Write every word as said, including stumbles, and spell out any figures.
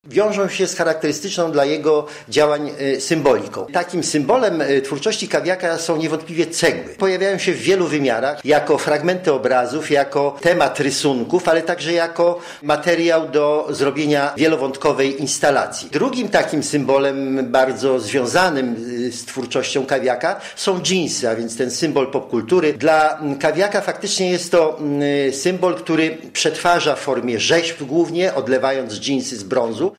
wiążą się z charakterystyczną dla jego działań symboliką. Takim symbolem twórczości Kawiaka są niewątpliwie cegły. Pojawiają się w wielu wymiarach, jako fragmenty obrazów, jako temat rysunków, ale także jako materiał do zrobienia wielowątkowej instalacji. Drugim takim symbolem bardzo związanym z twórczością Kawiaka są dżinsy, a więc ten symbol popkultury. Dla Kawiaka faktycznie jest to symbol, który przetwarza w formie rzeźb głównie, odlewając dżinsy z brązu,